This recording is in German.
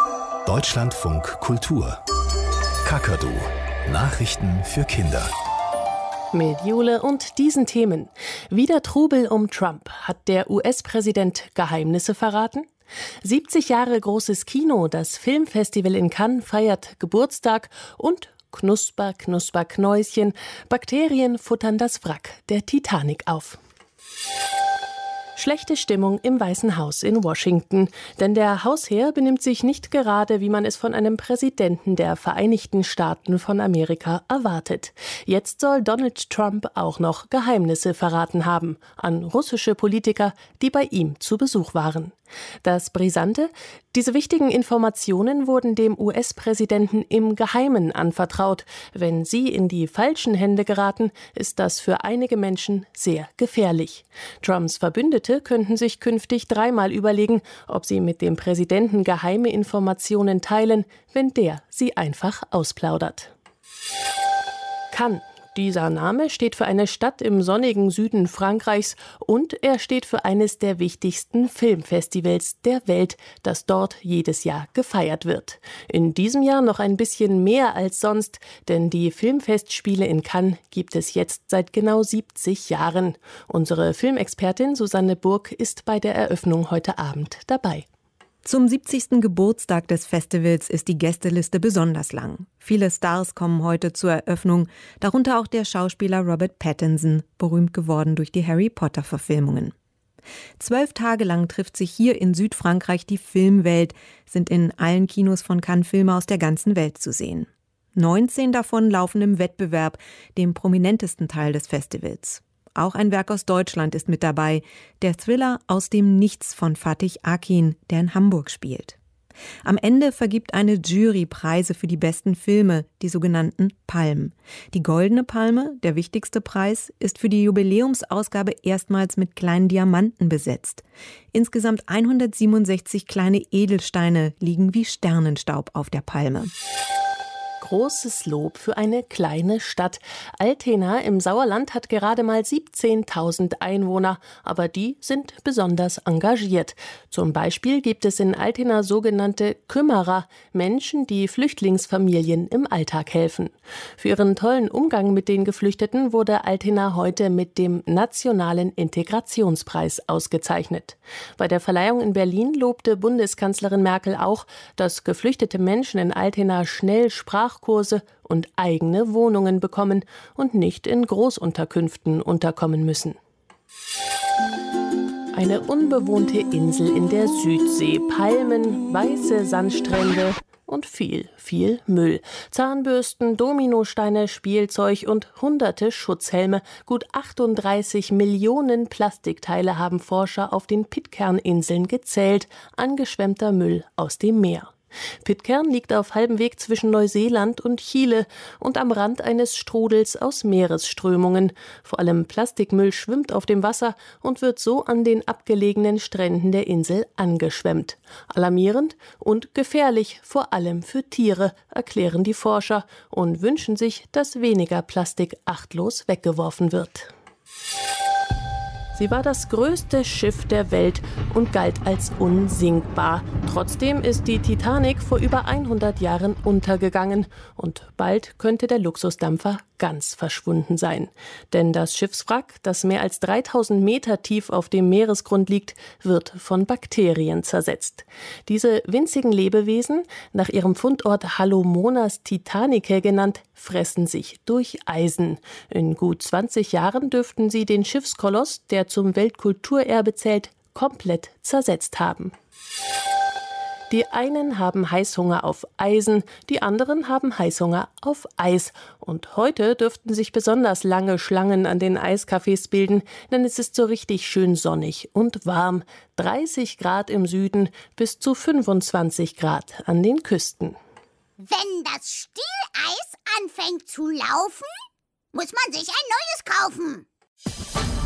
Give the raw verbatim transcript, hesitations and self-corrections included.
Deutschlandfunk Kultur. Kakadu. Nachrichten für Kinder. Mit Jule und diesen Themen. Wieder Trubel um Trump. Hat der U S-Präsident Geheimnisse verraten? siebzig Jahre großes Kino, das Filmfestival in Cannes feiert Geburtstag und Knusper, Knusper, Knäuschen. Bakterien futtern das Wrack der Titanic auf. Schlechte Stimmung im Weißen Haus in Washington, denn der Hausherr benimmt sich nicht gerade, wie man es von einem Präsidenten der Vereinigten Staaten von Amerika erwartet. Jetzt soll Donald Trump auch noch Geheimnisse verraten haben an russische Politiker, die bei ihm zu Besuch waren. Das Brisante: Diese wichtigen Informationen wurden dem U S-Präsidenten im Geheimen anvertraut. Wenn sie in die falschen Hände geraten, ist das für einige Menschen sehr gefährlich. Trumps Verbündete könnten sich künftig dreimal überlegen, ob sie mit dem Präsidenten geheime Informationen teilen, wenn der sie einfach ausplaudert. Cannes. Dieser Name steht für eine Stadt im sonnigen Süden Frankreichs und er steht für eines der wichtigsten Filmfestivals der Welt, das dort jedes Jahr gefeiert wird. In diesem Jahr noch ein bisschen mehr als sonst, denn die Filmfestspiele in Cannes gibt es jetzt seit genau siebzig Jahren. Unsere Filmexpertin Susanne Burg ist bei der Eröffnung heute Abend dabei. Zum siebzigsten Geburtstag des Festivals ist die Gästeliste besonders lang. Viele Stars kommen heute zur Eröffnung, darunter auch der Schauspieler Robert Pattinson, berühmt geworden durch die Harry-Potter-Verfilmungen. Zwölf Tage lang trifft sich hier in Südfrankreich die Filmwelt, sind in allen Kinos von Cannes Filme aus der ganzen Welt zu sehen. neunzehn davon laufen im Wettbewerb, dem prominentesten Teil des Festivals. Auch ein Werk aus Deutschland ist mit dabei, der Thriller Aus dem Nichts von Fatih Akin, der in Hamburg spielt. Am Ende vergibt eine Jury Preise für die besten Filme, die sogenannten Palmen. Die Goldene Palme, der wichtigste Preis, ist für die Jubiläumsausgabe erstmals mit kleinen Diamanten besetzt. Insgesamt hundertsiebenundsechzig kleine Edelsteine liegen wie Sternenstaub auf der Palme. Großes Lob für eine kleine Stadt. Altena im Sauerland hat gerade mal siebzehntausend Einwohner, aber die sind besonders engagiert. Zum Beispiel gibt es in Altena sogenannte Kümmerer, Menschen, die Flüchtlingsfamilien im Alltag helfen. Für ihren tollen Umgang mit den Geflüchteten wurde Altena heute mit dem Nationalen Integrationspreis ausgezeichnet. Bei der Verleihung in Berlin lobte Bundeskanzlerin Merkel auch, dass geflüchtete Menschen in Altena schnell Sprachkurse und eigene Wohnungen bekommen und nicht in Großunterkünften unterkommen müssen. Eine unbewohnte Insel in der Südsee, Palmen, weiße Sandstrände und viel, viel Müll. Zahnbürsten, Dominosteine, Spielzeug und hunderte Schutzhelme. Gut achtunddreißig Millionen Plastikteile haben Forscher auf den Pitcairn-Inseln gezählt. Angeschwemmter Müll aus dem Meer. Pitcairn liegt auf halbem Weg zwischen Neuseeland und Chile und am Rand eines Strudels aus Meeresströmungen. Vor allem Plastikmüll schwimmt auf dem Wasser und wird so an den abgelegenen Stränden der Insel angeschwemmt. Alarmierend und gefährlich, vor allem für Tiere, erklären die Forscher und wünschen sich, dass weniger Plastik achtlos weggeworfen wird. Sie war das größte Schiff der Welt und galt als unsinkbar. Trotzdem ist die Titanic vor über hundert Jahren untergegangen und bald könnte der Luxusdampfer ganz verschwunden sein. Denn das Schiffswrack, das mehr als dreitausend Meter tief auf dem Meeresgrund liegt, wird von Bakterien zersetzt. Diese winzigen Lebewesen, nach ihrem Fundort Halomonas titanicae genannt, fressen sich durch Eisen. In gut zwanzig Jahren dürften sie den Schiffskoloss, der zum Weltkulturerbe zählt, komplett zersetzt haben. Die einen haben Heißhunger auf Eisen, die anderen haben Heißhunger auf Eis. Und heute dürften sich besonders lange Schlangen an den Eiscafés bilden, denn es ist so richtig schön sonnig und warm. dreißig Grad im Süden bis zu fünfundzwanzig Grad an den Küsten. Wenn das Stieleis anfängt zu laufen, muss man sich ein neues kaufen.